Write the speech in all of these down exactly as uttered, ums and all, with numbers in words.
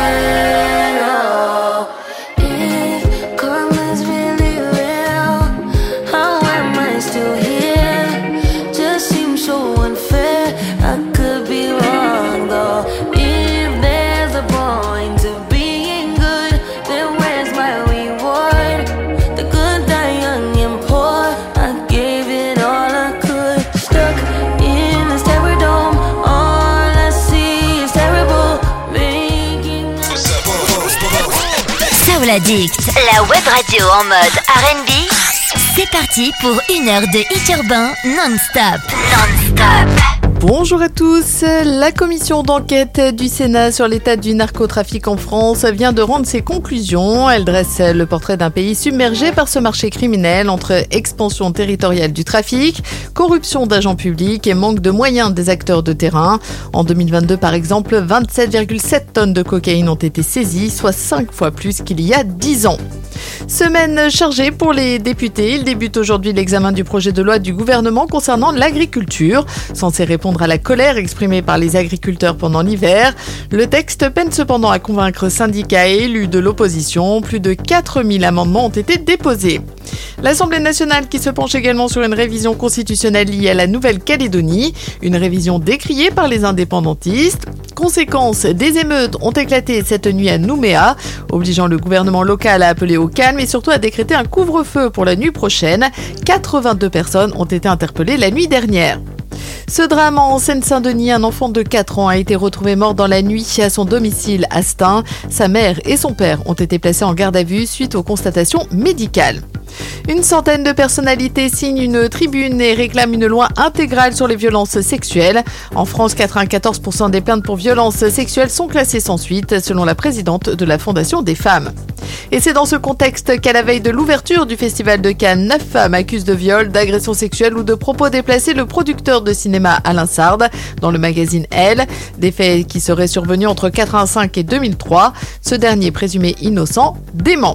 Addict, la web radio en mode R and B. C'est parti pour une heure de hit urbain non-stop. Non-stop. Bonjour à tous. La commission d'enquête du Sénat sur l'état du narcotrafic en France vient de rendre ses conclusions. Elle dresse le portrait d'un pays submergé par ce marché criminel entre expansion territoriale du trafic, corruption d'agents publics et manque de moyens des acteurs de terrain. En deux mille vingt-deux, par exemple, vingt-sept virgule sept tonnes de cocaïne ont été saisies, soit cinq fois plus qu'il y a dix ans. Semaine chargée pour les députés. Il débute aujourd'hui l'examen du projet de loi du gouvernement concernant l'agriculture, censé répondre à la colère exprimée par les agriculteurs pendant l'hiver. Le texte peine cependant à convaincre syndicats et élus de l'opposition. Plus de quatre mille amendements ont été déposés. L'Assemblée nationale qui se penche également sur une révision constitutionnelle liée à la Nouvelle-Calédonie, une révision décriée par les indépendantistes. Conséquence, des émeutes ont éclaté cette nuit à Nouméa, obligeant le gouvernement local à appeler au calme et surtout à décréter un couvre-feu pour la nuit prochaine. quatre-vingt-deux personnes ont été interpellées la nuit dernière. Ce drame en Seine-Saint-Denis, un enfant de quatre ans a été retrouvé mort dans la nuit à son domicile à Stein. Sa mère et son père ont été placés en garde à vue suite aux constatations médicales. Une centaine de personnalités signent une tribune et réclament une loi intégrale sur les violences sexuelles. En France, quatre-vingt-quatorze pour cent des plaintes pour violences sexuelles sont classées sans suite, selon la présidente de la Fondation des femmes. Et c'est dans ce contexte qu'à la veille de l'ouverture du Festival de Cannes, neuf femmes accusent de viol, d'agression sexuelle ou de propos déplacés le producteur de cinéma Alain Sard dans le magazine Elle. Des faits qui seraient survenus entre quatre-vingt-cinq et deux mille trois. Ce dernier, présumé innocent, dément.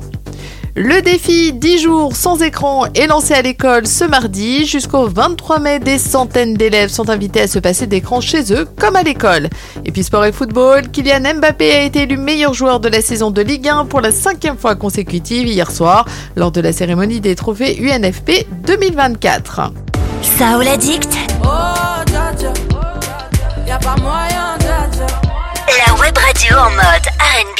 Le défi dix jours sans écran est lancé à l'école ce mardi. Jusqu'au vingt-trois mai, des centaines d'élèves sont invités à se passer d'écran chez eux, comme à l'école. Et puis sport et football, Kylian Mbappé a été élu meilleur joueur de la saison de Ligue un pour la cinquième fois consécutive hier soir, lors de la cérémonie des trophées U N F P deux mille vingt-quatre. Soul Addict. Oh, dja, dja. Y'a pas moyen, dja, dja. La web radio en mode R and B.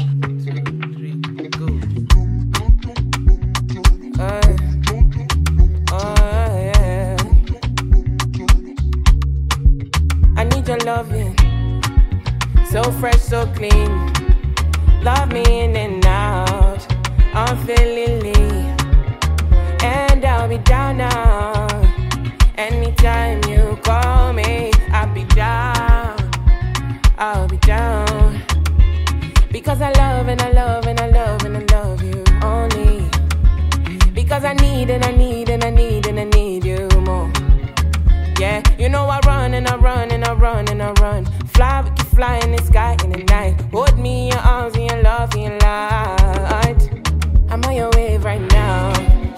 Your loving, so fresh, so clean. Love me in and out, unfailingly. And I'll be down now. Anytime you call me, I'll be down. I'll be down. Because I love and I love and I love and I love you only. Because I need and I need and I need and I need you more. Yeah, you know I run and I run and I run and I run. Fly, we can fly in the sky in the night. Hold me in your arms and your love and your light. I'm on your wave right now.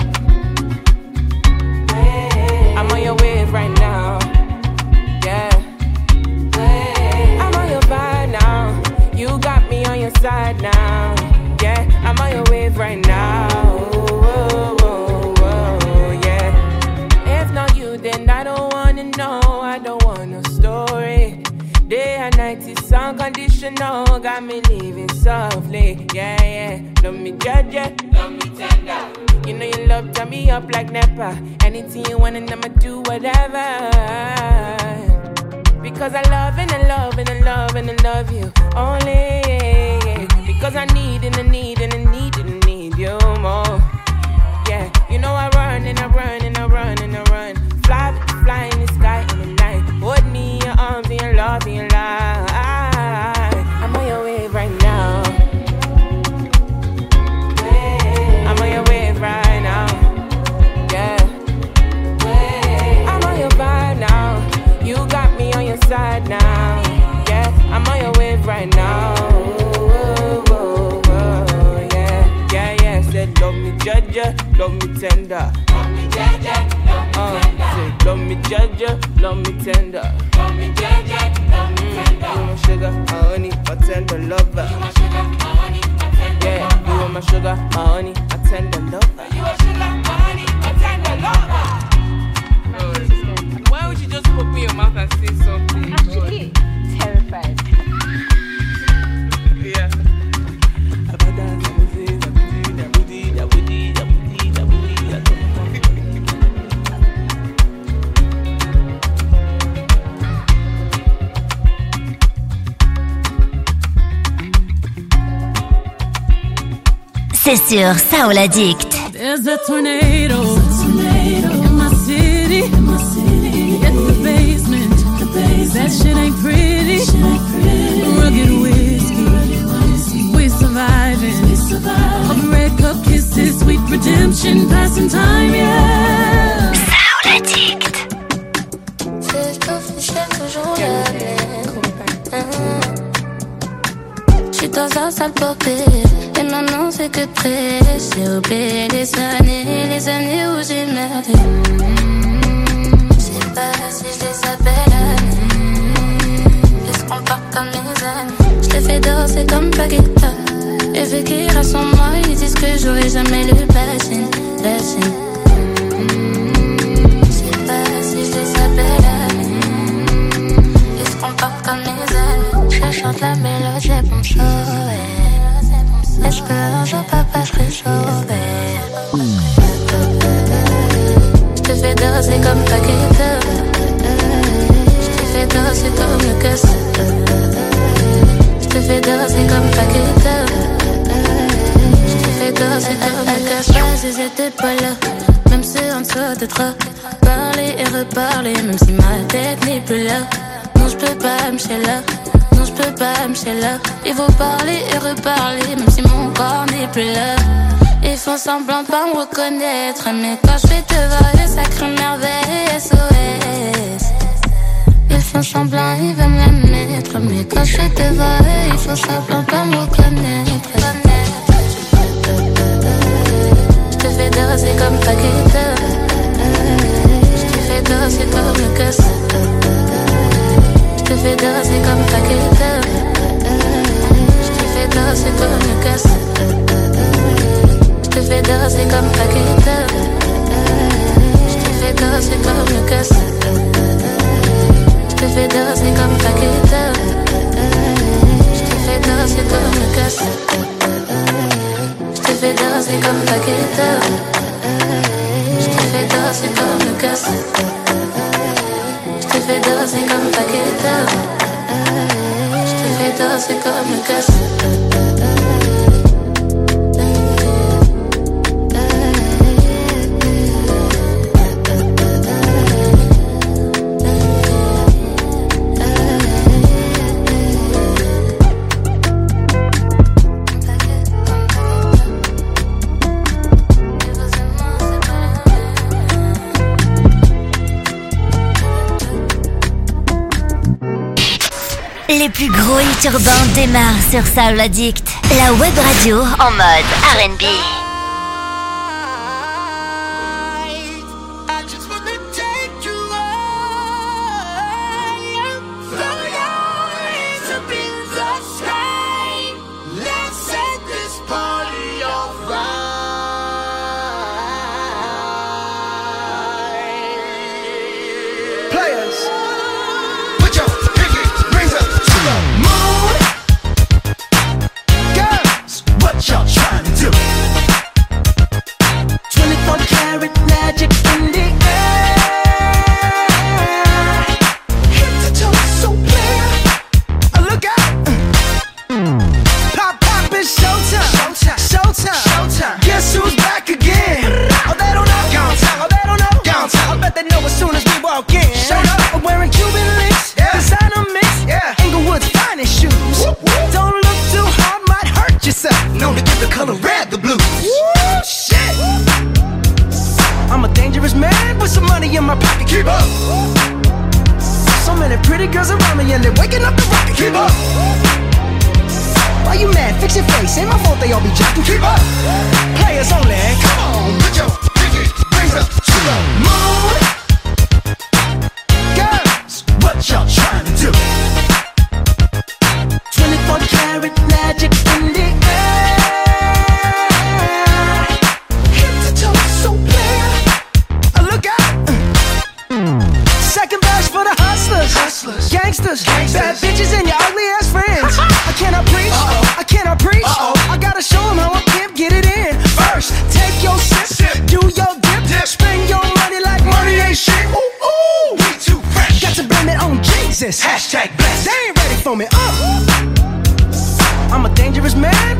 I'm on your wave right now. Yeah. I'm on your vibe now. You got me on your side now. Yeah, I'm on your wave right now. Whoa, whoa, whoa, yeah. If not you, then I don't no, I don't want no story. Day and night is unconditional. Got me living softly. Yeah, yeah. Love me judge, yeah. Love me tender. You know you love turn me up like Nepa. Anything you want and I'ma do whatever. Because I love and I love and I love and I love you only. Because I need and I need and I need and I need you more. Yeah, you know I run and I run and I run and I run. Fly, fly in the sky in the night. Hold me in your arms and your love and your light. I'm on your wave right now. I'm on your wave right now. Yeah. I'm on your vibe now. You got me on your side now. Yeah, I'm on your wave right now. Whoa, whoa, whoa, yeah, yeah, yeah. Said love me, judge, love me tender. Love me, judge, love me tender. Uh, Love me Jaja, love me tender. Love me Jaja, love me tender. You my sugar, my honey, my tender lover. You my sugar, my honey, my tender yeah, lover. You are my sugar, my honey, my tender lover. You are sugar, my honey, my tender lover. Why would you just put me in your mouth and say something? Actually, terrified. Yeah. C'est sur Soul Addict. There's a tornado, in my city. In my city. It's the basement. The basement. That shit ain't pretty. Shit ain't pretty. Rugged whiskey. whiskey. We surviving. We surviving. Red cup kisses, sweet redemption, passing time, yeah. Soul Addict. J'suis dans un sale popé. Et maintenant c'est que de près. J'ai oublié les années, les années où j'ai merdé. J'sais pas si je les appelle amis. Est-ce qu'on part comme mes amis? J'les fais danser comme Paqueta. Et vu qu'ils restent en moi, ils disent que j'aurai jamais le passion, passion. J'sais pas si je les appelle amis. Est-ce qu'on part comme mes amis? Je chante la mélodie pour me sauver. Est-ce que un jour papa serait sauvé? J'te fais danser comme Paqueta. J'te fais danser comme le casse. J'te fais danser comme Paqueta. J'te fais danser comme le casse. Vas-y, j'étais pas là. Même si on se de trop. Parler et reparler, même si ma tête n'est plus là. Non, j'peux pas me chier là. Non, j'peux pas me chier là. Il faut parler et reparler, même si mon corps n'est plus là. Ils font semblant de pas me reconnaître, mais quand j'fais te voir, les sacrées merveilles S O S. Ils font semblant, ils veulent me la mettre, mais quand j'fais te voir, ils font semblant de pas me reconnaître. J'te fais danser comme Paqueta. J'te fais danser comme le casse. J'te fais danser comme Paqueta. J'te fais danser comme le casse. J'te fais danser comme Paqueta. J'te fais danser comme le casse. J'te fais danser comme Paqueta. J'te fais danser comme le casse. J'te fais danser comme Paqueta. J'te fais danser comme le casse. J'te fais danser comme Paqueta. J'te fais danser comme le casse. Les plus gros hits urbains démarrent sur Soul Addict, la web radio en mode R and B.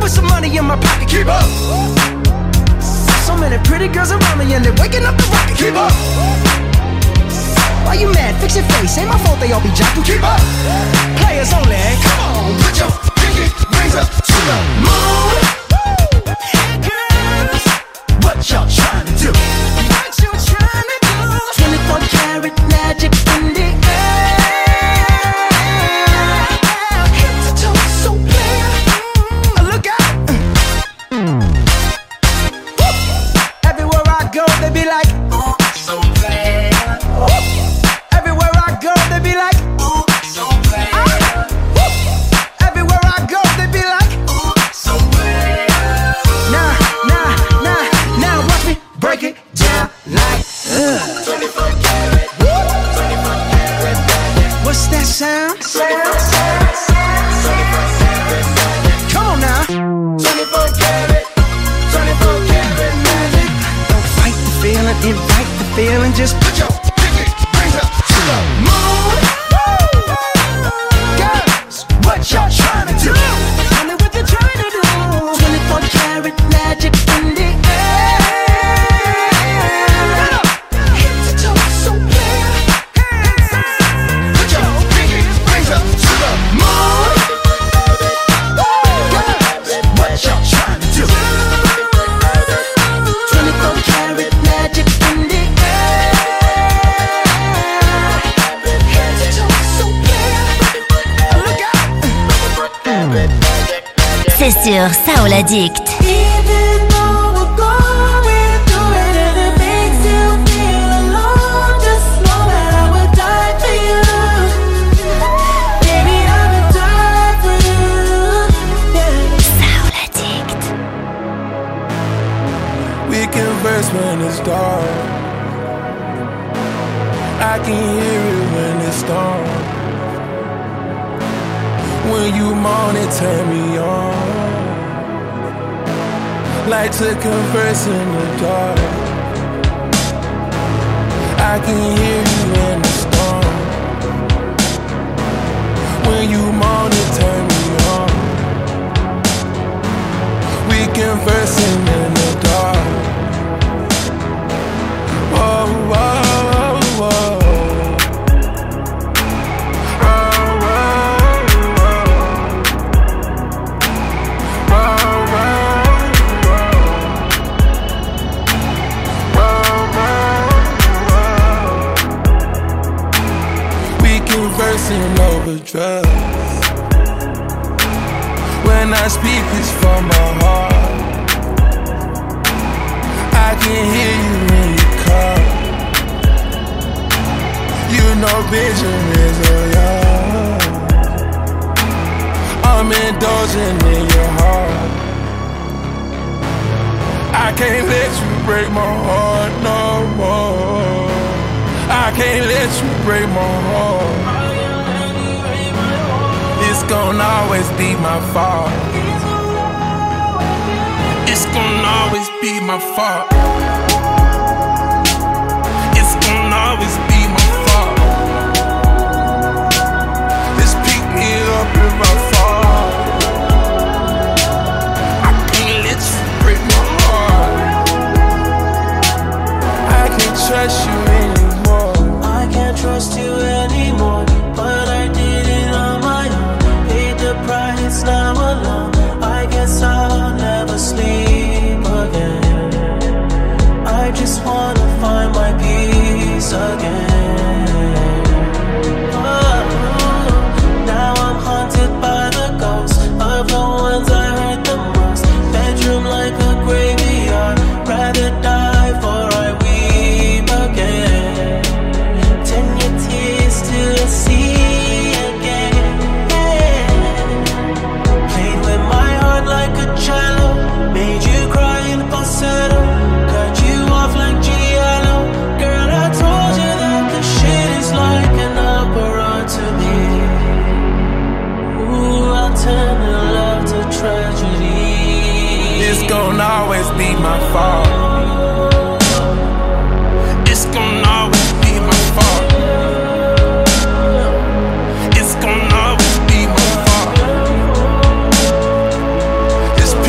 with some money in my pocket. Keep up. So many pretty girls around me and they're waking up the rocket. Keep up. Why you mad? Fix your face. Ain't my fault they all be jocking. Keep up. Players only. Come on, put your pinky rings up to the moon. Hey girls, what y'all trying to do? What you trying to do? twenty-four karat magic in the air. Head to toe so clear. Look out. Everywhere I go, they be like, ooh, so bad. Everywhere I go, they be like, ooh, so bad. Everywhere I go, they be like, ooh, so bad. Nah, nah, nah, now watch me break it down like, uh. twenty-four karat, twenty-four karat magic. What's that sound? Sound, sound, sound. twenty-four karat magic. Come on now. twenty-four karat, twenty-four karat magic. Don't fight the feeling, invite the feeling. Just put your pinky rings up to the moon. Girls, what y'all trying to do? Tell me what you're trying to do. twenty-four karat magic in the air. Head to toe so clear. Put your pinky rings up to the moon. Girls, what y'all trying to do? twenty-four karat magic in the air. Head to toe so clear. Look out. C'est sur Soul Addict. Even though we're going through it and it makes you feel alone, just know that I would die for you. Baby, I would die for you. Yeah. Soul Addict. We converse when it's dark. I can hear it when it's dark. When you moan it turn me on. Like to converse in the dark. I can hear you in the storm. When you moan it turn me on. We conversing in the dark. Whoa, whoa, whoa. Conversing over drugs. When I speak, it's from my heart. I can hear you when you call. You know Benjamin's a young. I'm indulging in your heart. I can't let you break my heart no more. I can't let you break my heart. It's gonna always be my fault. It's gonna always be my fault. It's gonna always be my fault. Just pick me up if I fall. I can't let you break my heart. I can't trust you anymore. I can't trust you anymore, but I did it on my own. Paid the price, now alone. I guess I'll never sleep again. I just wanna find my peace again. Oh, now I'm haunted by the ghosts of the ones I hurt the most. Bedroom like a graveyard, rather die for I weep again. Turn your tears to the sea again. Played with my heart like a cello, made you cry in falsetto, cut you off like Giallo. Girl, I told you that the shit is like an opera to me. Ooh, I'll turn the love to tragedy. It's gonna always be my fault. It's gonna always be my fault. It's gonna always be my fault. Just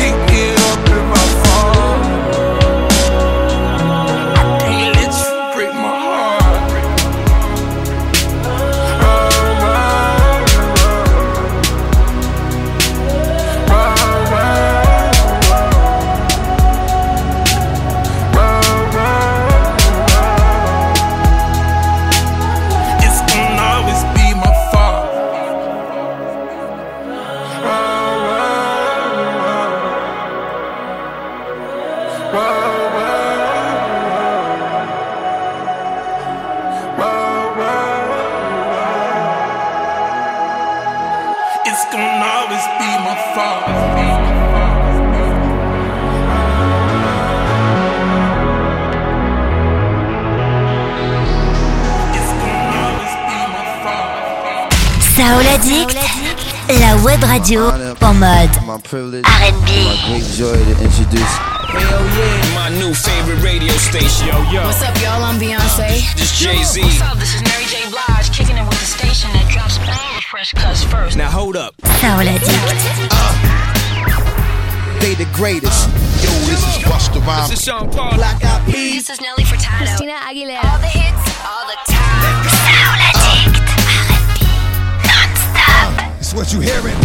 Soul Addict, la web radio en mode R and B. Great joy to introduce. Hell yeah, my new favorite radio station. Yo, yo. What's up, y'all? I'm Beyonce. This Jay-Z. What's up? This is Mary J. Blige, kicking it with the station that drops all the fresh cuts first. Now hold up. Soul Addict. Uh, they the greatest. Yo, this is Busta Rhymes. This is Sean Paul. Black Eyed Peas. This is Nelly Furtado. Christina Aguilera. All the hits, all the time. Soul Addict, R and B, non-stop. It's what you hearing.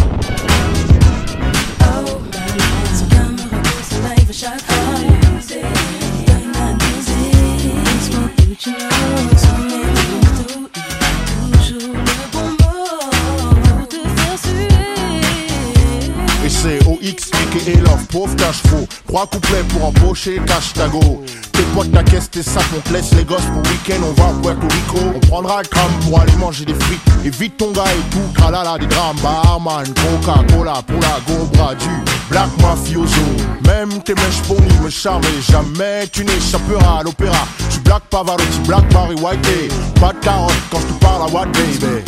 Et c'est O X, aka Love, pauvre cash faux. Trois couplets pour embaucher cash tago. Tes potes, ta caisse, tes sacs, on te laisse les gosses pour week-end. On va à Puerto Rico, on prendra le tram pour aller manger des frites. Évite ton gars et tout, kralala, des drames. Barman, Coca-Cola pour la gobra du Black Mafioso. Même tes mèches pourries me charment jamais. Tu n'échapperas à l'opéra. Tu Black Pavarotti, Black Barry White. Pas de carotte quand je te parle à what baby.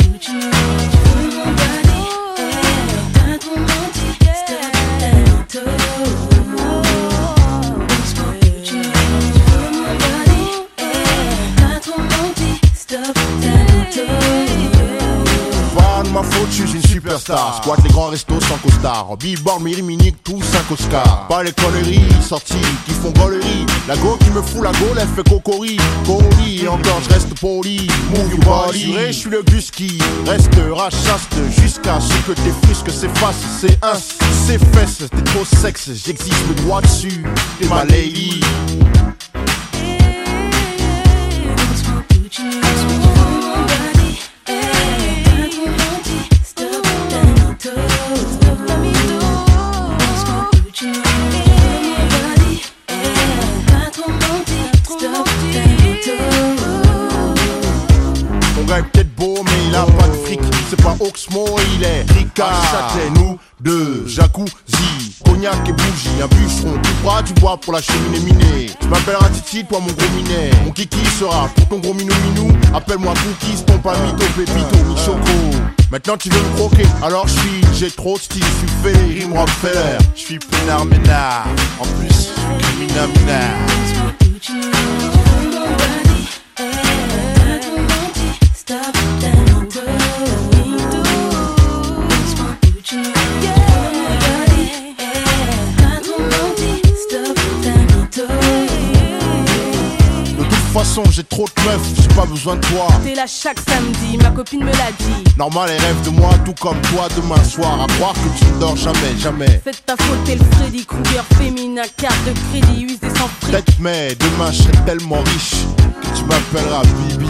Pas de ma faute, je suis une superstar. Squat les grands restos sans costard. Billboard, Miri, Minique, tous cinq Oscars. Pas les conneries sorties qui font gaulerie. La go qui me fout la gaule, elle fait cocori. Cori, et encore je reste poli. Move your body. Je suis le gus qui restera chaste jusqu'à ce que tes frisques s'effacent. C'est un, c'est fesses, t'es trop sexe. J'existe le droit dessus. T'es ma lady. Ton gars est peut-être beau mais il a pas de fric. C'est pas Oxmo, il est Ricard. Châtelet, nous deux, jacuzzi, cognac et bougie. Un bûcheron, tu bois, tu bois pour la cheminée minée. Tu m'appelleras Titi, toi mon gros minet. Mon kiki sera pour ton gros minou minou. Appelle-moi Cookies, ton pas mytho, pépito, mi-choco. Maintenant tu veux me croquer, alors je suis, j'ai trop de style, je suis fait, rime Rockefeller. Je suis pénard ménard, en plus je suis criminel ménard. De toute façon j'ai trop de meufs, j'ai pas besoin de toi. T'es là chaque samedi, ma copine me l'a dit. Normal elle rêve de moi tout comme toi demain soir. À croire que tu ne dors jamais, jamais. C'est de ta faute, t'es le Freddy Krueger féminin. Carte de crédit usée sans prix. Peut-être mais demain je serai tellement riche que tu m'appelleras Bibi.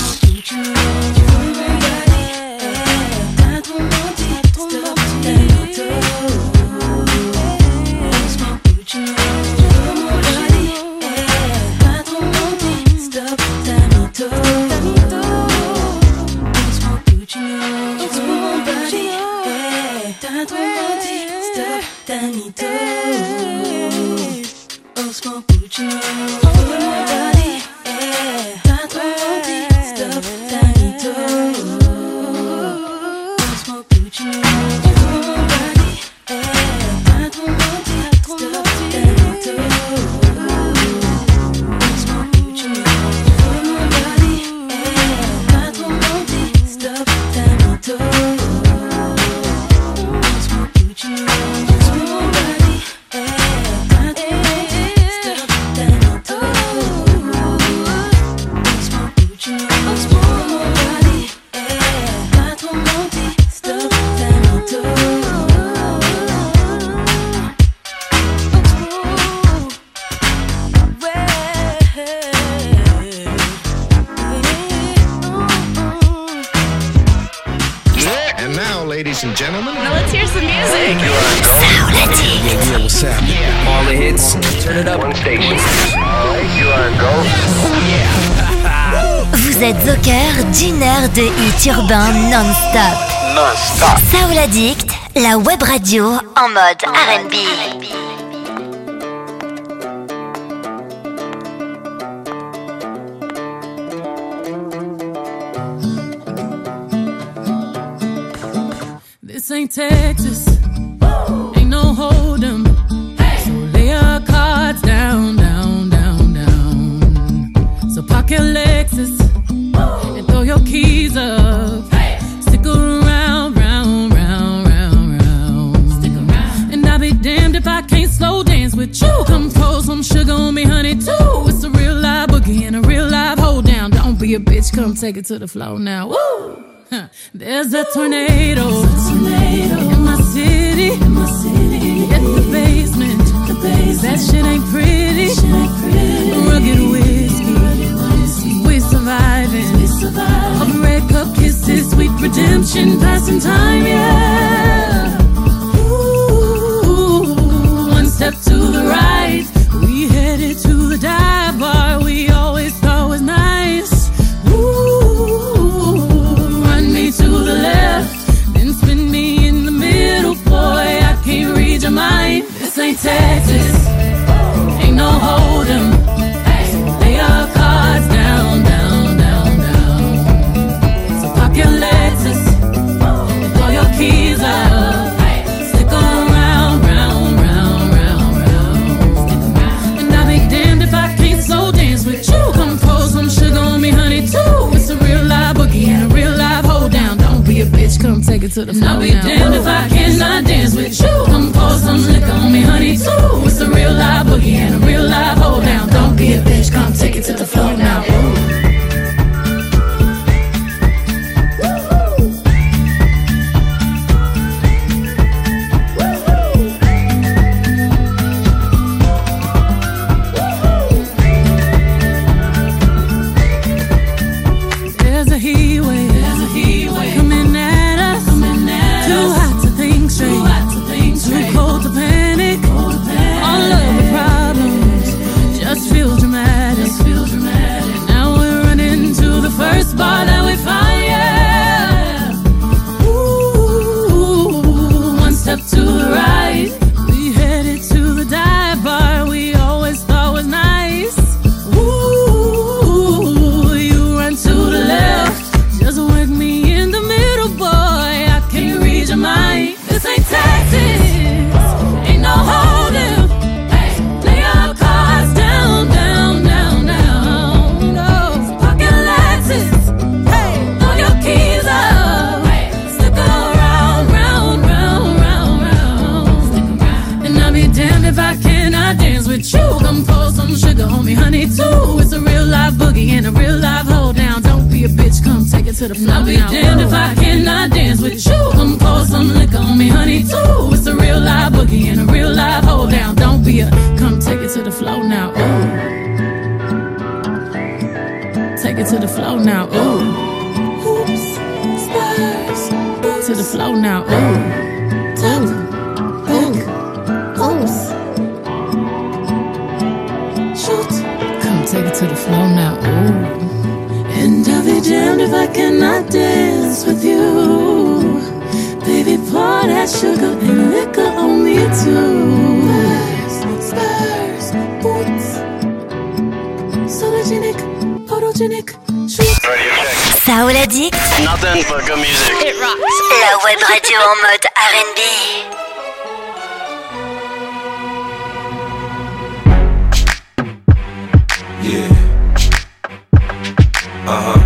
ladies and gentlemen. Now let's hear some music. Soul Addict. Yeah, yeah, what's up? Yeah, all the hits. Turn it up. One station. Alright, you are go. Yeah. Vous êtes au cœur d'une heure de hits urbains non-stop. Non-stop. Soul Addict, la web radio en mode R and B. ain't Texas. Ain't no hold 'em. So lay your cards down, down, down, down. So park your Lexus and throw your keys up. Stick around, round, round, round, round. Stick around. And I'll be damned if I can't slow dance with you. Come pour some sugar on me, honey, too. It's a real live boogie and a real live hold down. Don't be a bitch, come take it to the floor now. Woo! Huh. There's a tornado, a tornado in my city, in my city. In the basement, the basement. That shit ain't pretty, shit ain't pretty. Rugged whiskey, rugged whiskey. We surviving, we surviving. Of red cup kisses, sweet redemption, passing time, yeah. Ooh, one step to the right, we headed to the dive bar we always thought was nice. To the left, then spin me in the middle, boy. I can't read your mind. This ain't Texas, ain't no hold 'em. So lay your cards down, down, down, down. So park your Lexus and throw your keys up. Stick around, round, round, round, round. And I'll be damned if I can't slow dance with you. Come pour some sugar on me, honey, too. It's a real live boogie and a real live hold down. Don't be a bitch, come take it to the floor. I'll be damned if I cannot dance with you. Come pour some liquor on me, honey, too. It's a real live boogie and a real live hold down. Don't be a bitch, come take it to the floor now. Ooh. Bar that we find, yeah. Ooh, one step to the right, we headed to the dive bar we always thought was nice. Ooh, you run to the left, just work me in the middle, boy. I can't read your mind. This ain't Texas, ain't no holding. Lay your cards down, down, down, down. No, pocket Lexus. If I cannot dance with you, come pour some sugar on me, honey, too. It's a real live boogie and a real live hold down. Don't be a bitch, come take it to the floor. I'll be damned if I cannot dance with you. Come pour some liquor on me, honey, too. It's a real live boogie and a real live hold down. Don't be a, come take it to the floor now. Ooh, take it to the floor now. Ooh, hoops, stars, to the floor now. Ooh, top, back, oops. Take it to the floor now, ooh. And I'll be damned if I cannot dance with you. Baby, pour that sugar and liquor on me too. Spurs, spurs, boots. Sologenic, photogenic, shoot. Saoul Addict. Nothing but good music. It rocks. La web radio en mode R and B. Yeah. Uh-huh.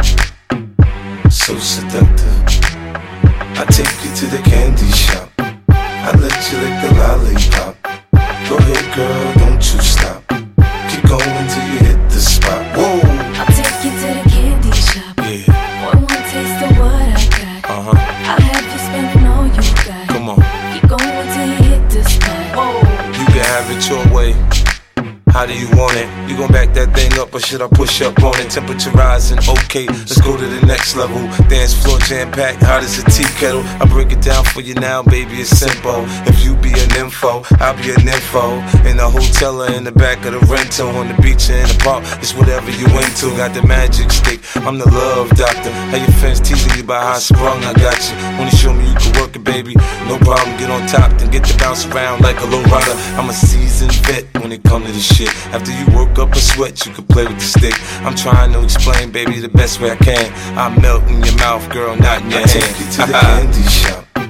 So seductive. I take you to the candy shop. I let you lick the lollipop. Go ahead, girl, don't you stop. Keep going till you hit the spot. Whoa. I'll take you to the candy shop. Yeah. One more taste of what I got. Uh-huh. I'll have you spending all you got. Come on. Keep going till you hit the spot. Whoa. You can have it your way. How do you want it? You gon' back that thing up or should I push up on it? Temperature rising, okay, let's go to the next level. Dance floor jam-packed, hot as a tea kettle. I break it down for you now, baby, it's simple. If you be an info, I'll be an info. In the hotel or in the back of the rental, on the beach or in the park, it's whatever you into. Got the magic stick, I'm the love doctor. How your fans teasing you about how I sprung, I got you. Wanna show me you can work it, baby? No problem, get on top, then get to bounce around like a low rider. I'm a seasoned vet when it comes to this shit. After you work up a sweat, you can play with the stick. I'm trying to explain, baby, the best way I can. I melt in your mouth, girl, not in your I hand. Take you to the candy shop.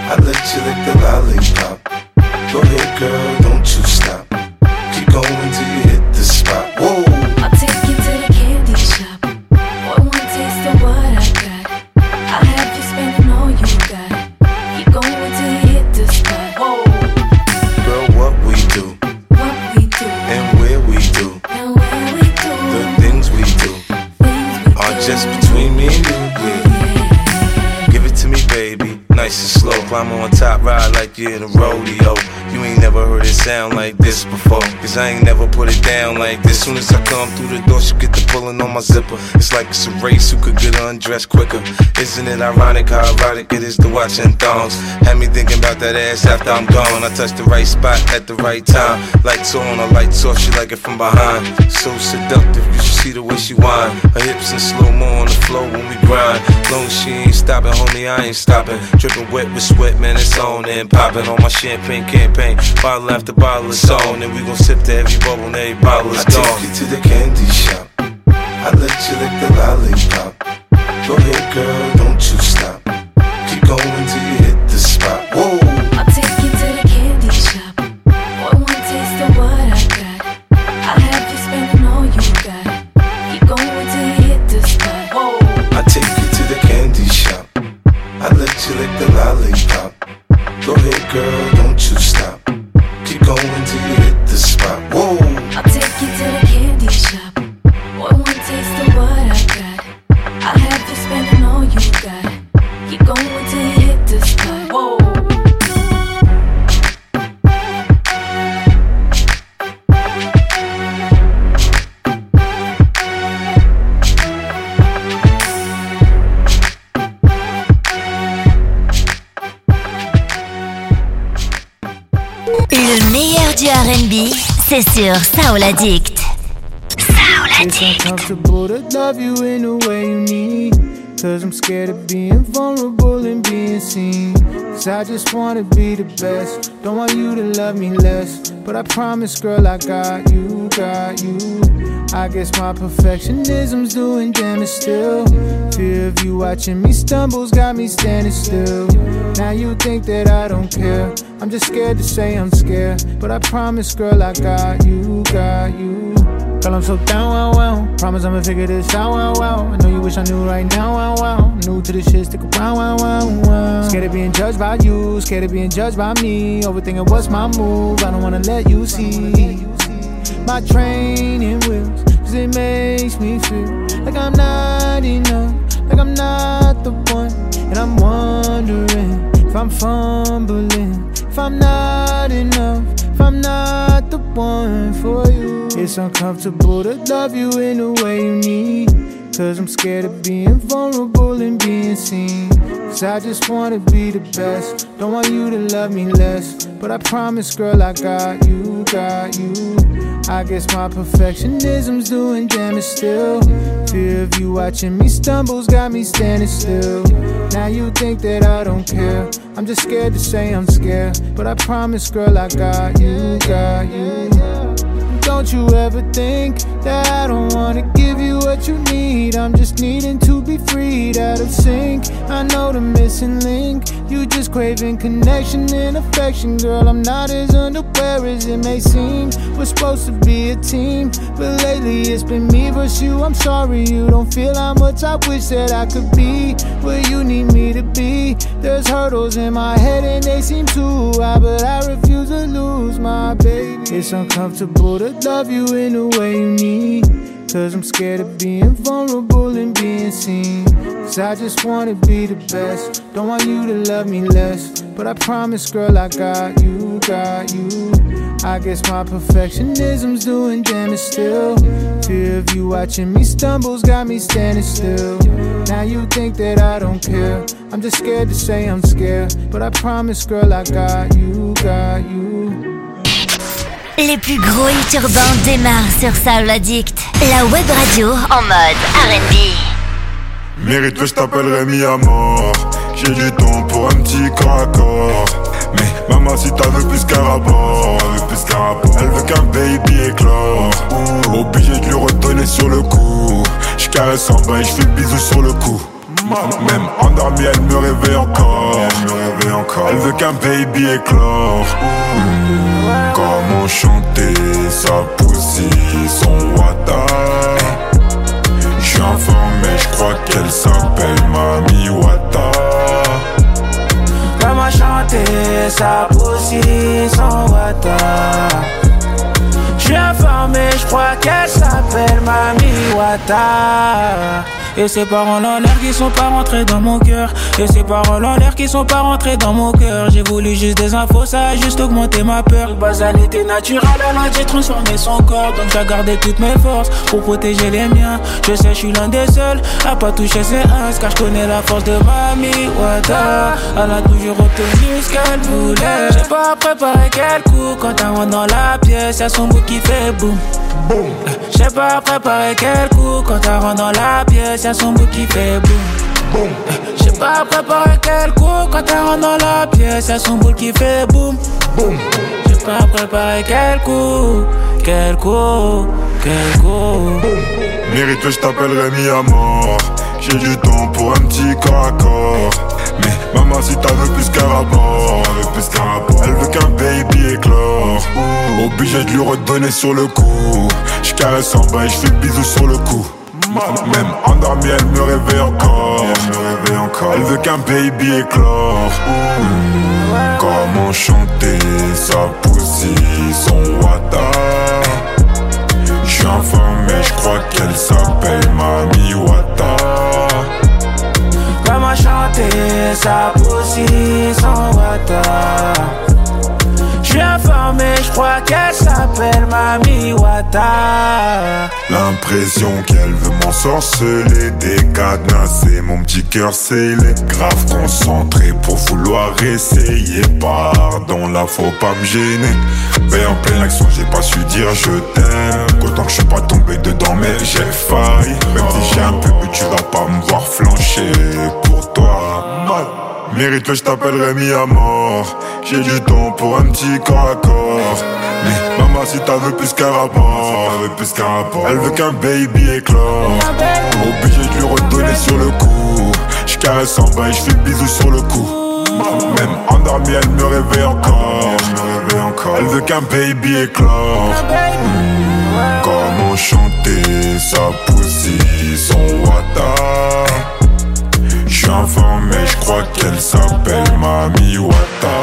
I let you lick the lollipop. Go ahead, girl, don't you stop. Keep going till you hit the spot. Whoa. I'll take you to the candy shop. Boy, one taste of what I got. I'll have you spending all you got. Keep going till you hit the spot. Whoa. Girl, what we do, What we do, and where we do, and where we do, the things we do are just between me and you, yeah. Give it to me, baby, nice and slow. Climb on top, ride like you're in a rodeo. You ain't never heard it sound like this before, cause I ain't never put it down like this. Soon as I come through the door, she get the pulling on my zipper. It's like it's a race, who could get undressed quicker. Isn't it ironic how erotic it is to watching thongs? Had me thinking about that ass after I'm gone. I touched the right spot at the right time. Lights on, or lights off, she like it from behind. So seductive, you should see the way she whine. Her hips in slow-mo on the floor when we grind. Long as she ain't stopping, homie, I ain't stopping. Dripping wet with sweat, man, it's on and popping. On my champagne campaign, bottle after bottle is on, and we gon' sip to every bubble and every bottle is gone. I take you to the candy shop. I let you lick the lollipop. Go ahead, girl, don't you stop. Keep going till you hit the spot. Whoa. I'll take you to the candy shop. Boy, one taste of what I got. I'll have you spending all you got. Keep going till you hit the spot. Whoa. I take you to the candy shop. I let you lick the lollipop. Go ahead, girl, don't you stop. Keep going till you hit the spot. Whoa. I'll take you to the candy shop. Boy, one taste of what I got. I'll have you spending all you got. Keep going till you hit the spot. Whoa. Le meilleur du R and B, c'est sur Soul Addict. Soul It's uncomfortable to love you in the way you need. Cause I'm scared of being vulnerable and being seen. Cause I just wanna be the best. Don't want you to love me less. But I promise, girl, I got you, got you. I guess my perfectionism's doing damage still. Fear of you watching me stumbles got me standing still. Now you think that I don't care. I'm just scared to say I'm scared. But I promise, girl, I got you, got you. Girl, I'm so down, wow, wow. Promise I'ma figure this out, wow, wow. I know you wish I knew right now, wow, wow. New to this shit, stick around, wow, wow, wow. Scared of being judged by you, scared of being judged by me. Overthinking what's my move, I don't wanna let you see my training wheels. Cause it makes me feel like I'm not enough, like I'm not the one. And I'm wondering if I'm fumbling, if I'm not enough, if I'm not the one for you. It's uncomfortable to love you in the way you need. Cause I'm scared of being vulnerable and being seen. Cause I just wanna be the best. Don't want you to love me less. But I promise, girl, I got you, got you. I guess my perfectionism's doing damage still. Fear of you watching me stumbles got me standing still. Now you think that I don't care. I'm just scared to say I'm scared. But I promise, girl, I got you, got you. Don't you ever think that I don't wanna give you what you need. I'm just needing to be freed out of sync. I know the missing link. You just craving connection and affection. Girl, I'm not as unaware as it may seem. We're supposed to be a team, but lately it's been me versus you. I'm sorry you don't feel how much I wish that I could be where you need me to be. There's hurdles in my head and they seem too high, but I refuse to lose my baby. It's uncomfortable to love you in the way you need. Cause I'm scared of being vulnerable and being seen. Cause I just wanna be the best. Don't want you to love me less. But I promise, girl, I got you, got you. I guess my perfectionism's doing damage still. Fear of you watching me stumbles got me standing still. Now you think that I don't care. I'm just scared to say I'm scared. But I promise, girl, I got you, got you. Les plus gros hits urbains démarrent sur Soul Addict, la web radio en mode R and B. Mérite que je t'appellerai mi à mort. J'ai du temps pour un petit corps à corps. Mais maman, si t'as veux plus qu'un rapport, elle veut plus qu'un rapport, elle veut qu'un baby éclore. Obligé de lui redonner sur le coup. J'caresse en bas et j'fais le bisou sur le cou. Même endormie, elle me réveille encore. Elle me réveille encore. Elle veut qu'un baby éclore. Mmh. Comment chanter sa poussie, son wata. J'suis informé, j'crois qu'elle s'appelle Mami Wata. Comment chanter sa poussie, son wata. J'suis informé, j'crois qu'elle s'appelle Mami Wata. Et ces paroles en l'air qui sont pas rentrées dans mon cœur. Et ces paroles en l'air qui sont pas rentrées dans mon cœur. J'ai voulu juste des infos, ça a juste augmenté ma peur. Le bazar était naturel, alors j'ai transformé son corps. Donc j'ai gardé toutes mes forces pour protéger les miens. Je sais, je suis l'un des seuls à pas toucher ses uns, car je connais la force de Mami Wata. Elle a toujours obtenu ce qu'elle voulait. J'ai pas préparé quel coup quand elle rentre dans la pièce. Y'a son bout qui fait boum. Boum. J'ai pas préparé quel coup quand elle rentre dans la pièce. Y'a son bout qui fait boum. Boum. J'ai pas préparé quel coup quand elle rentre dans la pièce. Y'a son bout qui fait boum. Boum. J'ai pas préparé quel coup, quel coup, quel coup. Mérite, je t'appellerai mis à mort. J'ai du temps pour un petit corps à corps. Mais maman, si t'as veux plus qu'un rapport, elle veut plus qu'un rapport. Elle veut qu'un baby éclore. Obligé de lui redonner sur le coup. J'caresse en bas et j'fais bisous sur le cou. Même endormie, elle me réveille encore. Elle me réveille encore. Elle veut qu'un baby éclore. Mmh. Comment chanter sa poussie, son wata. J'suis informé, j'crois qu'elle s'appelle Mami Wata. Comment chanter sa poussie, son wata. J'suis informé, j'crois qu'elle s'appelle Mami Wata. L'impression qu'elle veut m'ensorceler, décadenasser mon petit cœur scellé. Grave concentré pour vouloir essayer. Pardon, là faut pas me gêner. Mais en pleine action, j'ai pas su dire je t'aime. Qu'autant que je suis pas tombé dedans, mais j'ai failli. Même si j'ai un peu bu, tu vas pas me voir flancher pour toi. Mal. Mérite-le, je t'appellerai mis à mort. J'ai du temps pour un petit corps à corps. Mais maman, si t'as veux plus qu'un rapport, elle veut plus qu'un rapport. Elle veut qu'un baby éclore. Obligé de lui redonner sur le coup. J'caresse en bas et j'fais bisous sur le cou. Même endormie, elle me réveille encore. Elle me réveille encore. Elle veut qu'un baby éclore. Mmh. Comment chanter sa poussie, son wata. J'suis informé, j'crois qu'elle s'appelle Mami Wata.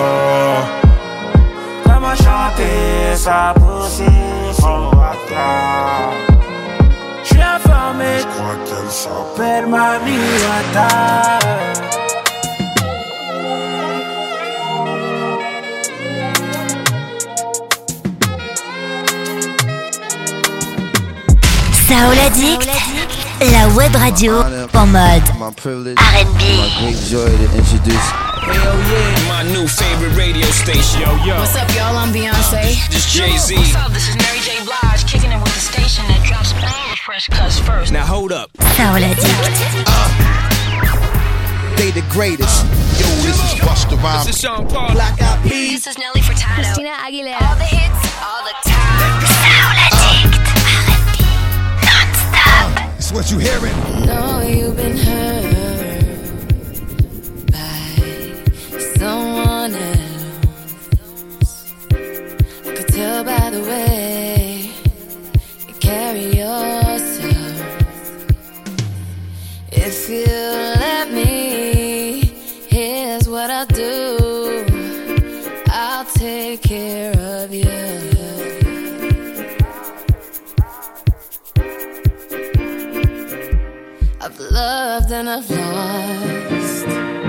Comment chanter sa poussie, son wata. J'suis informé, j'crois qu'elle s'appelle Mami Wata. Soul Addict, la web radio en mode R and B. Great joy to introduce. Hell yeah, my new favorite radio station. Yo, yo. What's up, y'all? I'm Beyonce. This Jay-Z. What's up? This is Mary J. Blige, kicking it with the station that drops all the fresh cuts first. Now hold up. Soul Addict. Uh, they the greatest. Yo, this is Busta Rhymes. This is Sean Paul. Black Eyed Peas. This is Nelly Furtado. Christina Aguilera. All the hits, all the time. Soul Addict. R and B. Non-stop. Uh, it's what you hearing. Know you've been hurt by someone else. I could tell by the way you carry yourself. If you let me, here's what I'll do. I'll take care of you. I've loved and I've lost.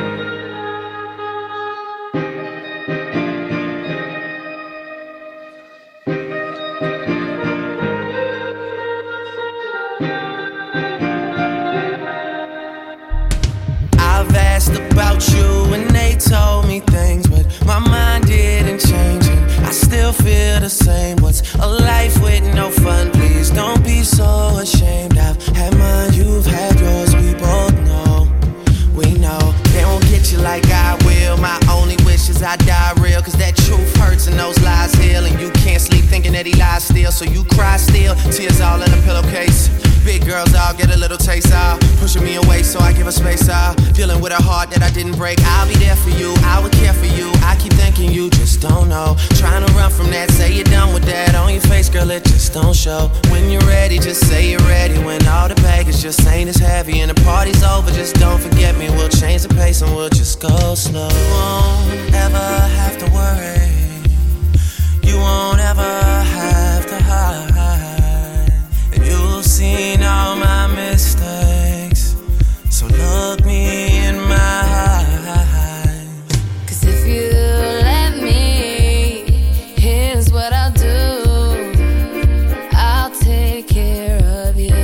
I've asked about you and they told me things, but my mind didn't change and I still feel the same. What's a life with no fun? Please don't be so ashamed. I've had mine, you've had yours, we both know. We know they won't get you like I will. My only wish is I die real, cause that truth hurts and those lies heal. And you can't sleep thinking that he lies still, so you cry still, tears all in a pillowcase. Big girls out, get a little taste out. Pushing me away so I give her space out. Dealing with a heart that I didn't break. I'll be there for you, I would care for you. I keep thinking you just don't know. Trying to run from that, say you're done with that. On your face, girl, it just don't show. When you're ready, just say you're ready. When all the baggage just ain't as heavy and the party's over, just don't forget me. We'll change the pace and we'll just go slow. You won't ever have to worry. You won't ever have to hide. And you've seen all my mistakes, so look me in my eyes. Cause if you let me, here's what I'll do. I'll take care of you.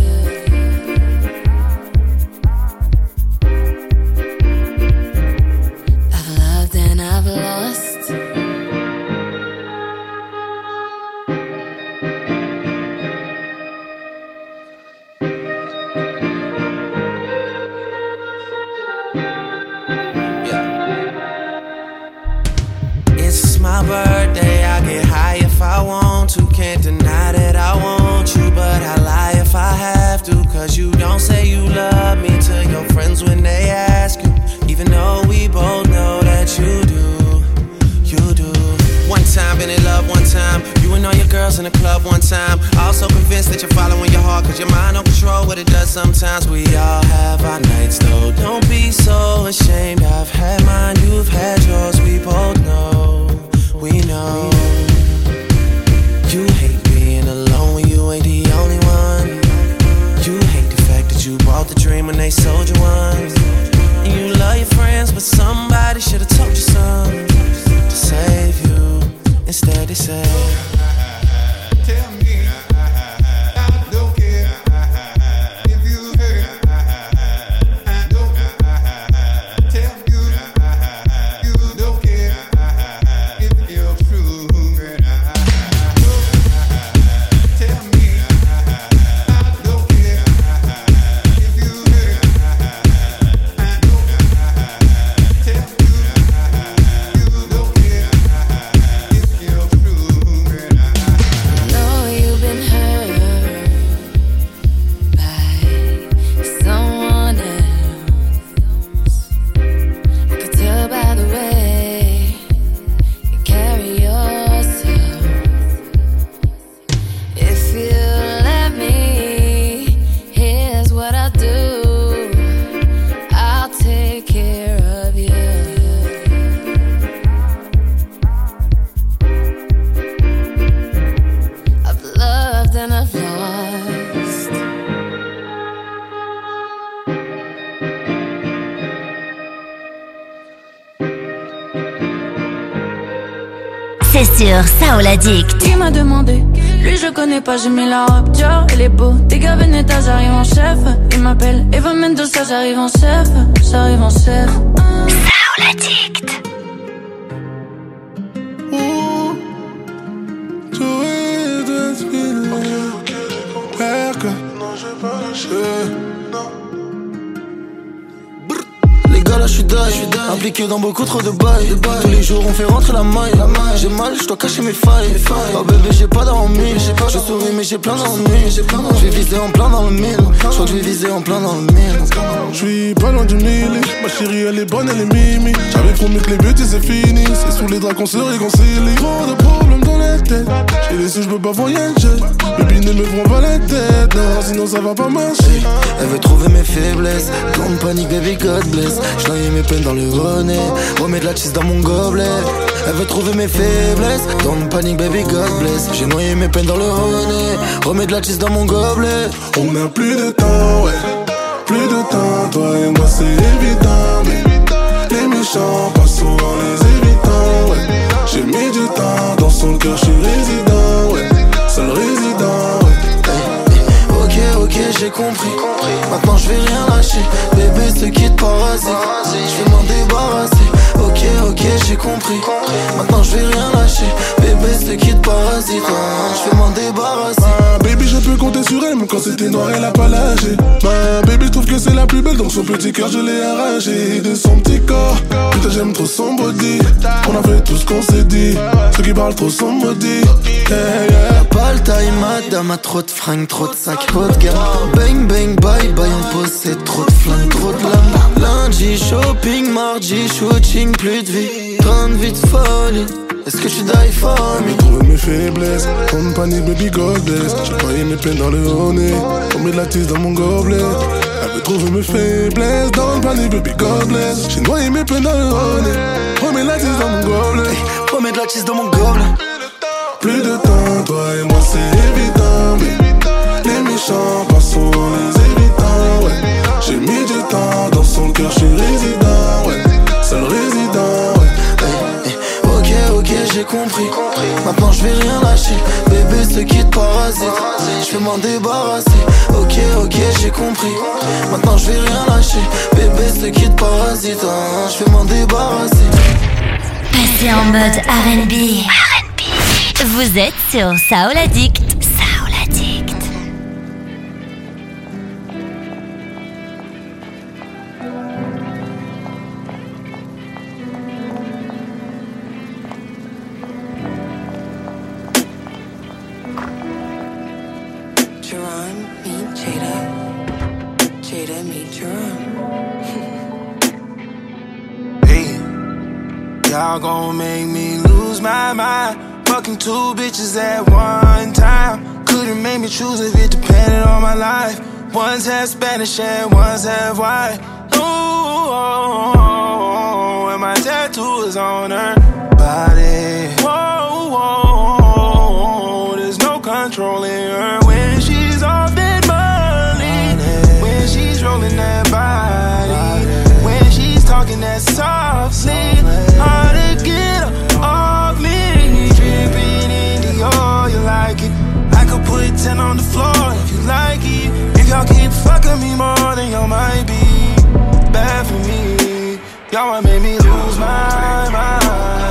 I've loved and I've lost. My birthday, I get high if I want to. Can't deny that I want you, but I lie if I have to. Cause you don't say you love me to your friends when they ask you. Even though we both know that you do, you do. One time, been in love one time. You and all your girls in the club one time. Also convinced that you're following your heart, cause your mind don't control what it does sometimes. We all have our nights though, don't be so ashamed. I've had mine, you've had yours, we both know. We know you hate being alone when you ain't the only one. You hate the fact that you bought the dream when they sold you one. And you love your friends, but somebody should've told you something to save you. Instead they say, tell me I don't care if you hurt. I don't tell you you don't care. C'est sur Soul Addict. Il m'a demandé, lui je connais pas, j'ai mis la robe Dior, elle est beau, des gars Veneta, j'arrive en chef. Il m'appelle Eva Mendoza, j'arrive en chef, j'arrive en chef. Soul Addict. Ooh, tu es d'inspirer. Perque, non j'ai pas lâché. Là je suis die, impliqué dans beaucoup trop de bails. Tous les jours on fait rentrer la maille. J'ai mal, je dois cacher mes failles. Oh bébé j'ai pas dormi, je souris mais j'ai plein d'ennuis. Je vais viser en plein dans le mille. Je crois que je vais viser en plein dans le mille. Je suis pas loin du mille. Ma chérie elle est bonne, elle est mimi. J'avais promis que les beautés c'est fini. C'est sous les draps qu'on se réconcilie. Trop de problèmes dans la tête. J'ai les sous, je peux pas voyager. Baby ne me prends pas la tête. Non, sinon ça va pas marcher. Elle veut trouver mes faiblesses. Grande panique baby God bless. Je noyais mes peines dans le bonnet. Remets de la cheese dans mon gobelet. Elle veut trouver mes faiblesses. Don't panic baby God bless. J'ai noyé mes peines dans le bonnet. Remets de la cheese dans mon gobelet. On a plus de temps, ouais. Plus de temps, toi et moi c'est évident. Mais les méchants pas souvent les évitants, ouais. J'ai mis du temps dans son cœur, je suis résident, ouais. Seul résident, ouais. Ok, ok, j'ai compris. Maintenant je vais rien lâcher. Bébé se quitte parasite. Je vais m'en débarrasser. Ok, ok, j'ai compris. Maintenant je vais rien lâcher. Bébé se quitte parasite. Je vais m'en débarrasser. Ma baby, je peux compter sur elle, même quand c'était noir, elle a pas lâché. Ma baby, je trouve que c'est la plus belle, donc son petit cœur je l'ai arraché de son petit corps. Putain, j'aime trop son body. On a fait tout ce qu'on s'est dit. Ceux qui parlent trop sont maudits. Yeah, yeah. pas le time, madame a trop de fringues, trop de sacs, haut de gamme. Bang bang bye bye, on possède trop de flingues, trop de lames. Lundi shopping, mardi shooting, plus de vie, train de vie de folie. Est-ce que je suis die for me? Trouver mes faiblesses, compagnie baby God bless. J'ai pas mes peines dans le nez, on met de la tisse dans mon gobelet. Elle veut trouver mes faiblesses dans le panier baby God bless. J'ai noyé mes peines dans le nez, on met de la tisse dans mon gobelet. Hey, on met de la tisse dans mon gobelet. Plus de temps, toi et moi c'est évident, mais les méchants passons en les évitant, ouais. J'ai mis du temps dans son cœur, je suis résident, ouais. Seul résident, ouais. Hey, hey. Ok, ok, j'ai compris. Maintenant je vais rien lâcher. Bébé se quitte parasite. Je vais m'en débarrasser. Ok, ok, j'ai compris. Maintenant je vais rien lâcher. Bébé se quitte parasite. Ah, je vais m'en débarrasser. Passez en mode R and B. Vous êtes sur Soul Addict. Soul Addict. Jerome, meet Jada. Jada, meet Jerome. Hey, y'all gon' make me lose my mind. Fucking two bitches at one time. Couldn't make me choose if it depended on my life. One's half Spanish and one's half white. Ooh, and my tattoo is on her body. Whoa, whoa, there's no controlling her when she's off that money. When she's rolling that body. When she's talking that softly. Hard to get her off me. Oh, you like it? I could put ten on the floor if you like it. If y'all keep fucking me more, then y'all might be bad for me. Y'all might make me lose my mind.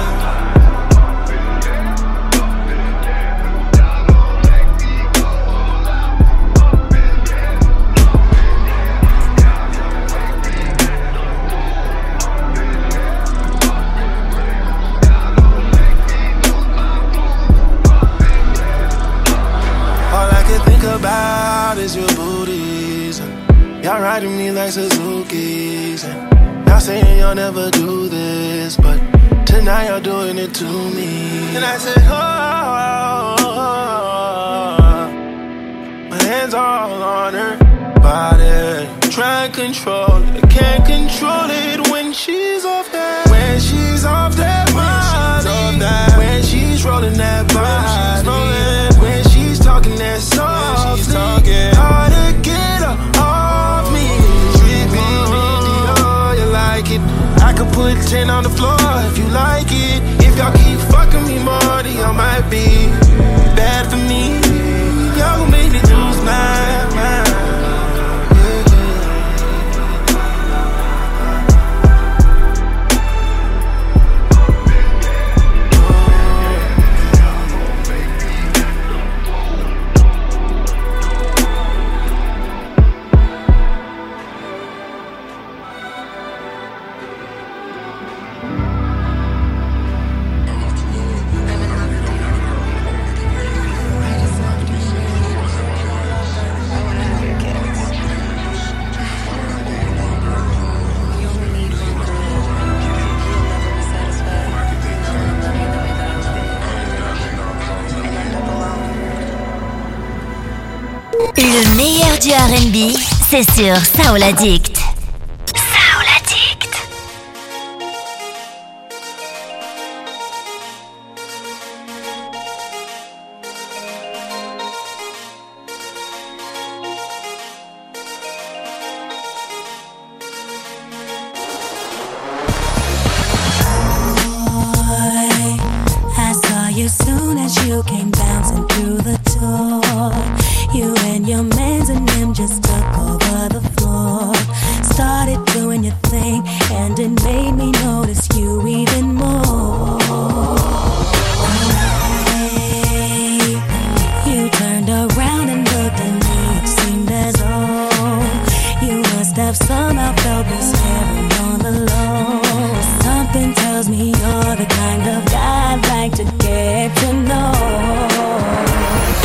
About is your booties, and y'all riding me like Suzuki's, and y'all saying y'all never do this, but tonight y'all doing it to me. And I said, oh, oh, oh. My hands all on her body, try and control it, can't control it when she's off that, when she's off that money, when she's rolling that body, when she's talking that softly. Talking hard to get her off me. Tripping, oh, you like it? I could put ten on the floor if you like it. If y'all keep fucking me more, then y'all might be bad for me. Y'all gon' make me lose my mind. Le meilleur du R and B, c'est sur Soul Addict. Soul Addict. I saw you soon as you came bouncing through the door. You and your mans and them just took over the floor. Started doing your thing, and it made me notice you even more. Hey, you turned around and looked at me. It seemed as though you must have somehow felt this staring on the low. Something tells me you're the kind of guy I'd like to get to know.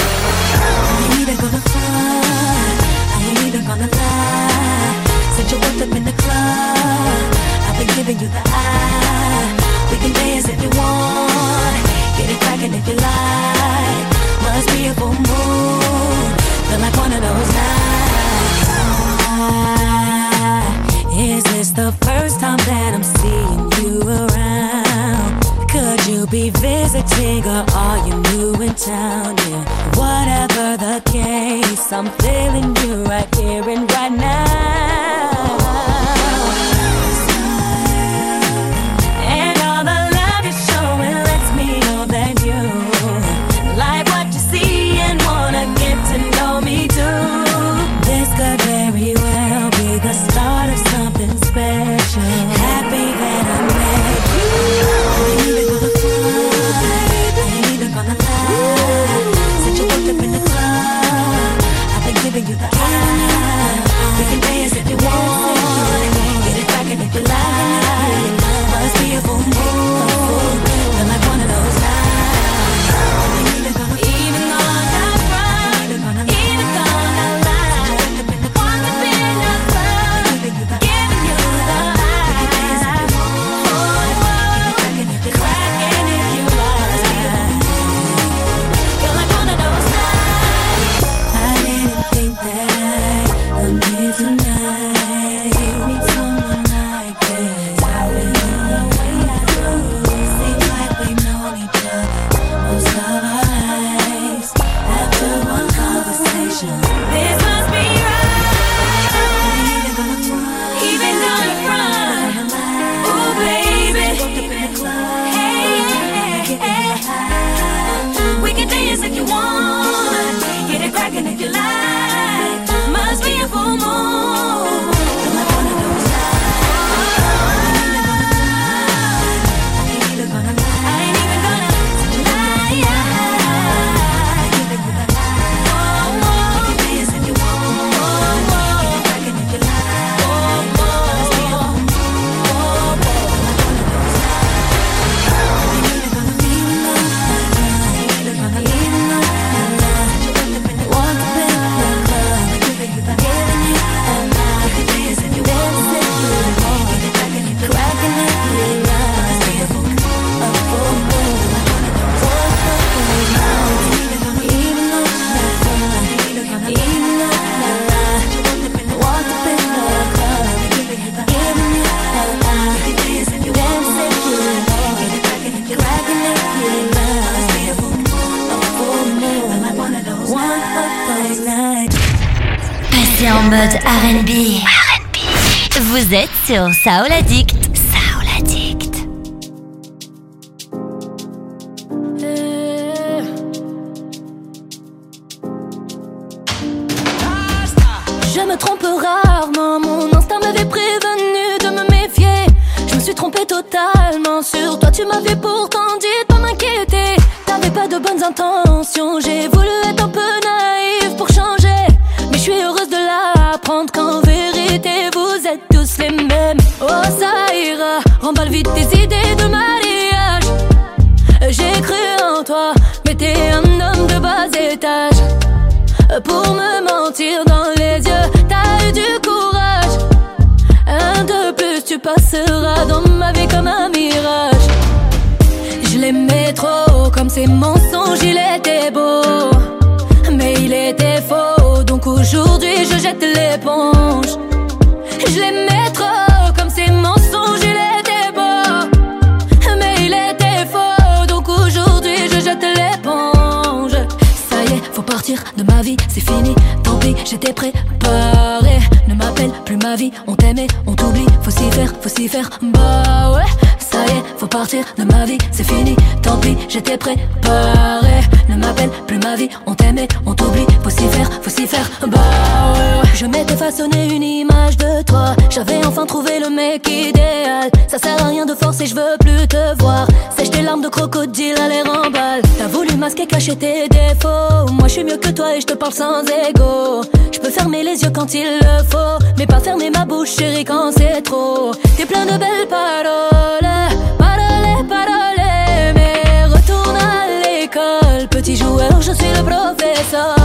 nigga, are you new in town? Yeah, whatever the case, I'm feeling you right here and right now. And all the love you're showing lets me know that you like what you see and wanna get to know me too. This could very well be the start of something special. Happy that I met you. Giving you the eye. We can dance if you want. Get it back and if you like. Must be a full moon. Feel like one of those nights. Even though I'm not right, even though I'm not lying, want to be in your club, giving you the eye. Oh, cracking if you like. Feel like one of those nights. I didn't think that I'm here tonight. You need someone like this. I feel the way I do. Seems like we've known each other most of our lives. After one conversation, this must be right. Even gonna front. Ooh, baby. Hey, hey, hey. We can dance if you want. Get it crackin' if you like. Must be a full moon. Feel like one of those nights. I ain't even gonna lie. I ain't even gonna lie. Oh, oh. You can dance if you want. Oh, oh. Get it crackin' if you like. Oh, oh. Must be a full moon. Oh, oh. I ain't even gonna feel love. I ain't even gonna even know. Want to be in the club, giving you the giving you a lot. You can dance if you want, get it back and if you cracking it, you love. Be a full, a full moon. One for the night, even though I'm fun, even though I'm lie. Want to be in the club, giving you the giving you a lot. You can dance if you dance if you want, get it back and if you cracking it, you love. Be a full, a full moon. Like one of those one of those nights. Passez en mode R and B. R and B. Vous êtes sur Soul Addict. Soul Addict. Je me trompe rarement, mon instinct m'avait prévenu de me méfier. Je me suis trompée totalement sur toi, tu m'avais pourtant dit de pas m'inquiéter. T'avais pas de bonnes intentions, j'ai voulu être un peu naïve pour changer. Mais je suis heureuse de l'apprendre qu'en vérité vous êtes tous les mêmes. Oh ça ira, remballe vite tes idées de mariage. J'ai cru en toi, mais t'es un homme de bas étage. Pour me mentir dans les yeux, t'as eu du courage. Un de plus, tu passeras dans ma vie comme un mirage. Je l'aimais trop, comme ces mensonges, il était beau. Mais il était faux, donc aujourd'hui je jette l'éponge. Je l'aimais trop, comme ces mensonges, il était beau. Mais il était faux, donc aujourd'hui je jette l'éponge. Ça y est, faut partir de ma vie, c'est fini, tant pis, j'étais préparé. Ne m'appelle plus ma vie, on t'aimait, on t'oublie, faut s'y faire, faut s'y faire, bah ouais. Ça y est, faut partir de ma vie, c'est fini, tant pis, j'étais préparé. Ne m'appelle plus ma vie, on t'aimait, on t'oublie, faut s'y faire, faut s'y faire, bah ouais. Je m'étais façonné une image de toi, j'avais enfin trouvé le mec idéal. Ça sert à rien de forcer, je veux plus te voir. Sèche tes larmes de crocodile à l'air en balle. T'as voulu masquer, cacher tes défauts. Moi je suis mieux que toi et je te parle sans ego. Je peux fermer les yeux quand il le faut, mais pas fermer ma bouche chérie quand c'est trop. T'es plein de belles paroles, paroles, paroles, mais retourne à l'école. Petit joueur, je suis le professeur.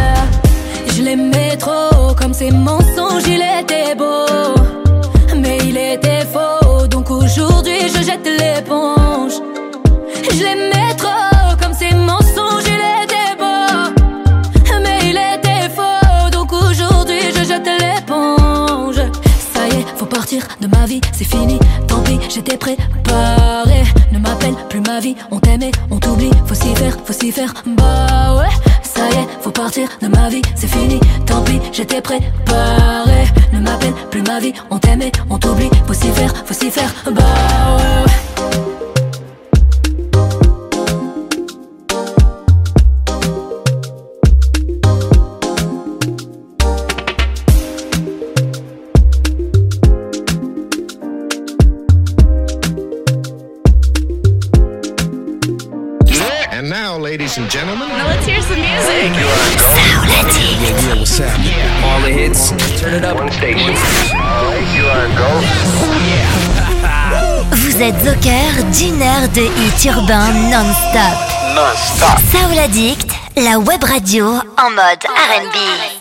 Je l'aimais trop, comme ces mensonges, il était beau. Mais il était faux, donc aujourd'hui je jette l'éponge. Je l'aimais trop, comme ces mensonges, il était beau. Mais il était faux, donc aujourd'hui je jette l'éponge. Ça y est, faut partir de ma vie, c'est fini, tant pis, j'étais préparé. Ne m'appelle plus ma vie, on t'aimait, on t'oublie, faut faire, faut s'y faire. Bah ouais, ça y est, faut partir de ma vie, c'est fini. Tant pis, j'étais préparé. Ne m'appelle plus ma vie, on t'aimait, on t'oublie. Faut s'y faire, faut s'y faire. Bah ouais, ouais. And now, ladies and gentlemen, now let's hear some music. Yeah, yeah, what's happening? All the hits, turn it up. One station. you are go. Vous êtes au cœur d'une heure de hits urbains non-stop. Non-stop. Soul Addict, la web radio en mode R and B.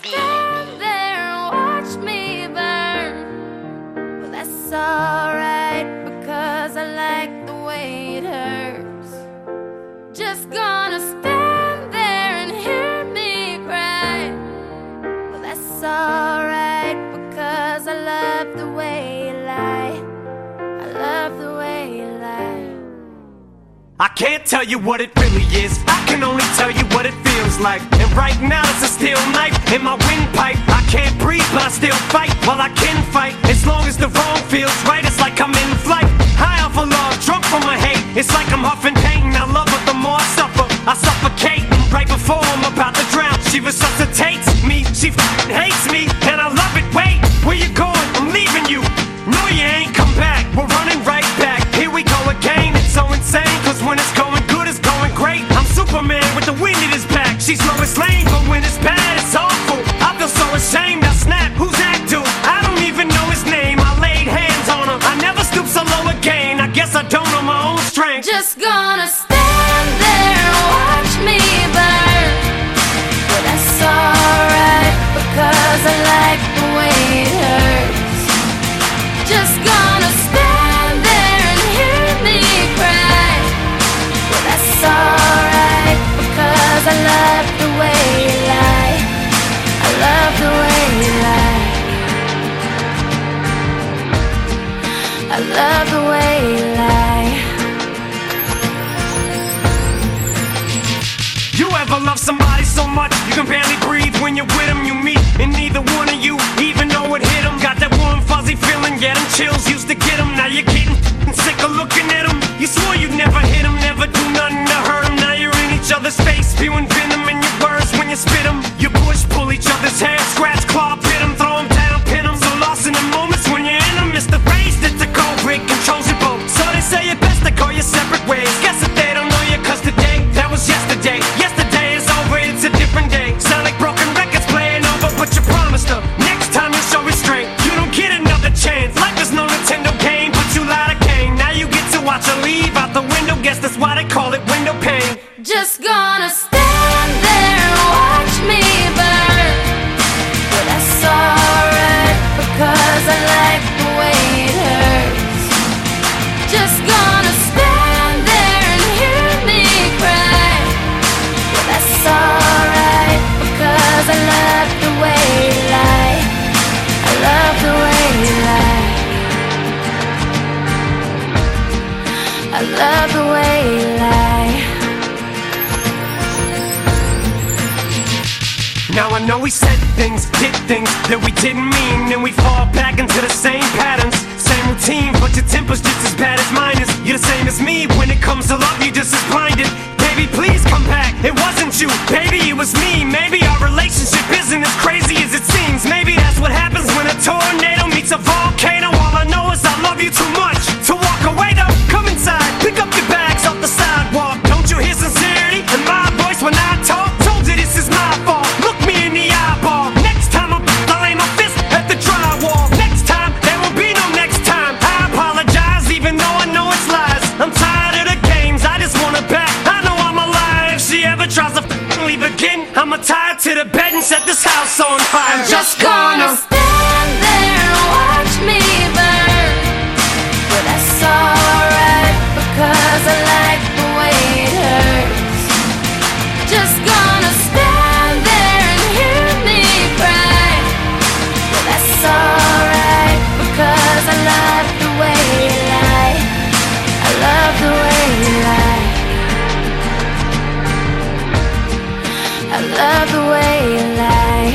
Alright, because I like the way it hurts. Just gonna stand there and hear me cry. Well, that's alright, because I love the way you lie. I love the way you lie. I can't tell you what it really is, I can only tell you what it feels like. And right now it's a steel knife in my windpipe. I can't breathe but I still fight, while I can fight. As long as the wrong feels right, it's like I'm in flight. High off of love, drunk from my hate. It's like I'm huffing pain, I love her the more I suffer. I suffocate, right before I'm about to drown. She resuscitates me, she f***ing hates me, and I love it. Wait, where you going? I'm leaving you. No, you ain't come back, we're running right back. Here we go again, it's so insane, cause when it's going good, it's going great. I'm Superman with the wind in his back. She's Lois Lane, but when it's bad, it's awful. I feel so ashamed, I snap, who's that dude? I don't even know his name, I laid hands on him. I never stoop so low again, I guess I don't know my own strength. Just gonna stand there and watch me burn. Well, that's alright, because I like the way it hurts. Just gonna stand there and hear me cry. Well, that's alright, because I love the way you lie. I love the way you lie. I love the way you lie. You ever love somebody so much you can barely breathe when you're with them? You meet and neither one of you even know it hit them. Got that warm fuzzy feeling, getting chills used to get them. Now you're getting sick of looking at them. You swore you'd never hit them, never do nothing to hurt them. Now you're in each other's face, spewing venom in your words when you spit them. You push, pull each other's hair, scratch, claw, pit them, throw them down, pin them. So lost in the moments when you're in them, it's the race that's a cold rig, controls your boat. So they say it best to go your separate ways. Guess that they don't know you, cause today, that was yesterday. Yesterday is over, it's a different day. Sound like broken records playing over, but you promised her next time you'll show restraint. You don't get another chance, life is no Nintendo game, but you lied again. Now you get to watch her leave out the window, guess that's why they call it window pane. Just gonna stand there and watch me burn. Well, that's alright, because I like the way it hurts. Just gonna stand there and hear me cry. Well, that's alright, because I love the way you lie. I love the way you lie. I love the way you lie. Now I know we said things, did things that we didn't mean, and we fall back into the same patterns, same routine, but your temper's just as bad as mine is. You're the same as me, when it comes to love, you're just as blinded. Baby, please come back, it wasn't you, baby, it was me. Maybe our relationship isn't as crazy as it seems. Maybe that's what happens when a tornado meets a volcano. All I know is I love you too much to walk away though. Come inside, pick up your bags off the sidewalk. Don't you hear sincerity in my voice when I talk? Told you this is my fault, look me in the eyeball. Next time I'm I'll aim my fist at the drywall. Next time, there will be no next time. I apologize even though I know it's lies. I'm tired of the games, I just want her back. I know I'm alive, if she ever tries to f***ing leave again, I'ma tie her to the bed and set this house on fire. I'm just gonna stand there and watch me burn. But that's alright, because I like the way it hurts. Just gonna stand there and hear me cry. But that's alright, because I love the way you lie. I love the way you lie. I love the way you lie.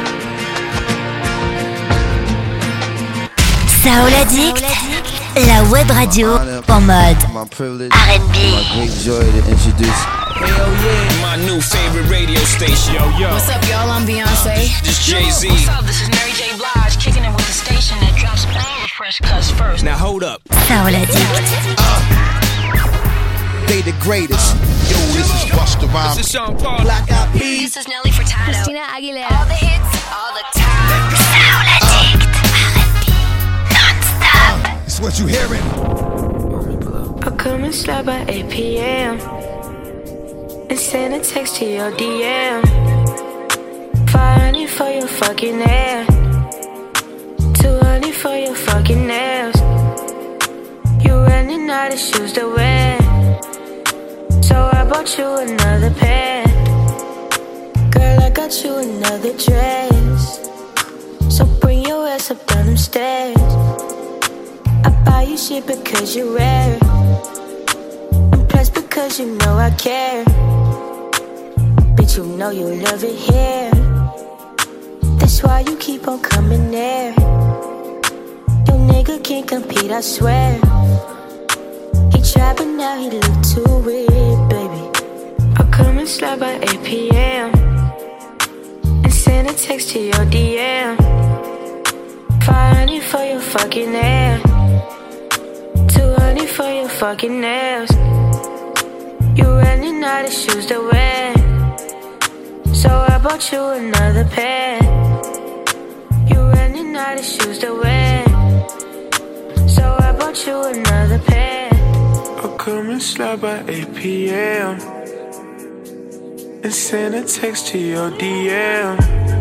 Saoul Addict, la web radio en mode R and B. My great joy to introduce. Hell yeah, my new favorite radio station. Yo, yo. What's up, y'all? I'm Beyonce. This Jay-Z. What's up? This is Mary J. Blige, kicking it with the station that drops all the fresh cuts first. Now hold up. Saoul Addict. Uh, they the greatest. Yo, this is Busta Rhymes. This is Sean Paul. Black Eyed Peas. This is Nelly Furtado. Christina Aguilera. All the hits, all the time. Saoul Addict. R and B. Non-stop. It's what you hearing. I'll come and slide by eight p.m. and send a text to your D M. five hundred for your fucking hair, two hundred for your fucking nails. You running out of shoes to wear, so I bought you another pair. Girl, I got you another dress, so bring your ass up down them stairs. I buy you shit because you're rare, and plus because you know I care. Bitch, you know you love it here, that's why you keep on coming there. Your nigga can't compete, I swear. He tried but now he look too weird, baby. I'll come and slide by eight p.m. and send a text to your D M. five hundred for your fucking hair, two hundred for your fucking nails. You running out of shoes to wear, so I bought you another pair. You running out of shoes to wear, so I bought you another pair. I'll come and slide by eight p.m. and send a text to your D M.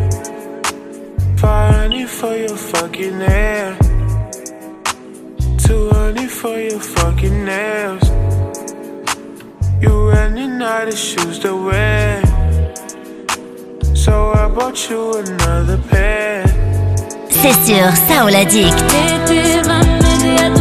five hundred for your fucking hair, two hundred for your fucking nails. You running out of shoes to wear, so I bought you another pair. C'est sur Saoul Addict. T'étais ramène à